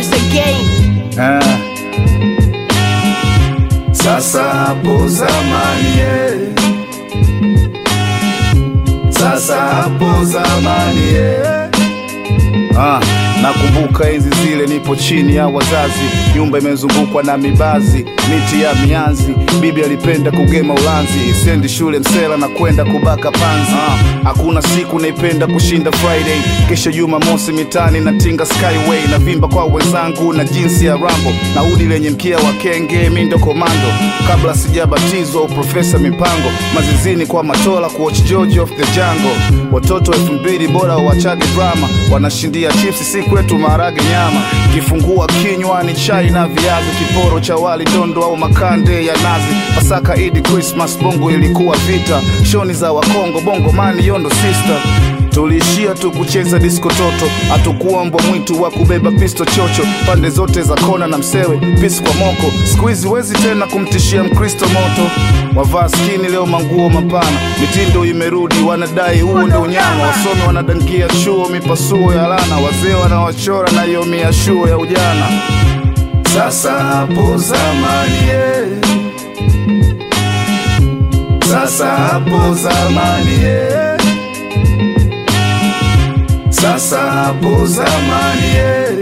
once again. Sasa hapo zamani, sasa hapo zamani, nakumbuka enzi zile nipo chini ya wazazi, nyumba imezungukwa na mibazi, miti ya mianzi, bibi alipenda kugema ulanzi, sendi shule msela na kwenda kubaka panzi. Hakuna siku naipenda kushinda Friday, kesho Jumamosi mitani na tinga skyway, na vimba kwa wenzangu na jinsi ya Rambo, na udi lenye mkia wa kenge, mindo komando, kabla sijabatizwa uprofesa mipango, mazizini kwa matola kuwatch George of the Jungle, watoto 2000 bora wachage drama, wanashindia chips siku yetu maharage nyama, kifungua kinywa ni chai na viazi, kiporo cha wali dondo au makande ya nazi, Pasaka, Idi, Christmas, bongo ilikuwa vita, shoni za wakongo, bongo mani yondo sister, tulishia tu kucheza disco toto, hatukuwa mbwa mwitu wa kubeba pisto chocho, pande zote za kona na msewe, pisi kwa moko, squeeze wezi tena kumtishia mkristo moto, wavaa skini leo manguo mapana, mitindo imerudi, wanadai huo ndo unyama, wasomi wanadangia chuo mipasuo ya lana, wazee wanawachora na yomi ya shuo ya ujana. Sasa hapo zamani, sasa hapo zamani, sasa hapo zamani,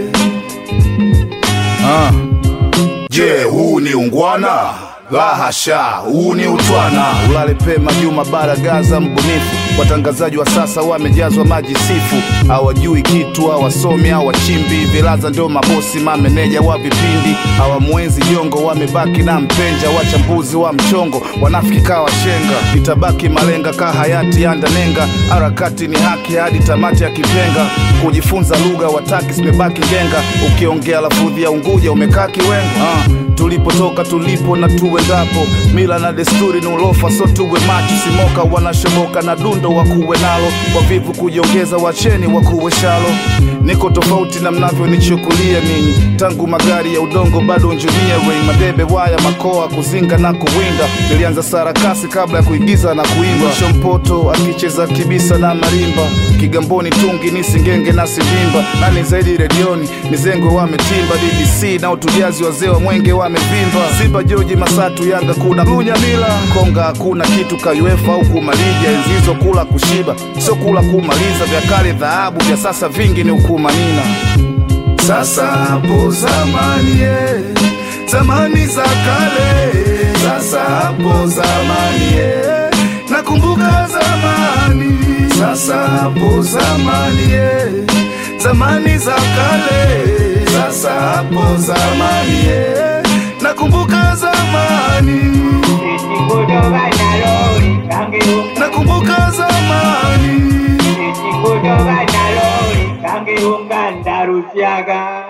Je, huu ni ungwana? La hasha, huu ni utwana. Ulale pema Juma Baragaza mbunifu, watangazaji wa sasa wamejazwa maji sifu, hawajui kitu, hawasomi, hawachimbi, vilaza ndio mabosi, mameneja wa vipindi, hawamwenzi jongo, wamebaki na mpenja, wachambuzi wa mchongo, wanafiki kawa shenga, itabaki malenga ka hayati andanenga, harakati ni haki hadi tamati ya kipenga, kujifunza lugha wataki simebaki ngenga, ukiongea lafudhi ya Unguja umekaa kiwengo. Tulipotoka tulipo na tuendapo, mila na desturi ni ulofa, so tuwe macho, simoka wanashomoka na dundo wakuwe nalo, wavivu kujiongeza wacheni wakuwe shalo, niko tofauti na mnavyo nichukulia ninyi, tangu magari ya udongo bado engineering, madebe waya makoa kuzinga na kuwinda, nilianza sarakasi kabla ya kuigiza na kuimba, Shompoto akicheza kibisa na marimba, Kigamboni tungi ni singenge na sivimba, nani zaidi redioni ni zengwe wametimba, DBC na utujazi wazee wa mwenge wamevimba, Simba George Masatu Yanga kuna Lunya Mila, Konga hakuna kitu ka UEFA au kumalija, enzizo kula kushiba sio kula kumaliza, vya kale dhahabu vya sasa vingi ni ukumanina. Sasa hapo zamani, zamani za kale, sasa hapo zamani, nakumbuka zamani, sasa hapo zamani, zamani za kale, sasa hapo zamani, nakumbuka zamani, nakumbuka zamani, Unganda Rusiaga.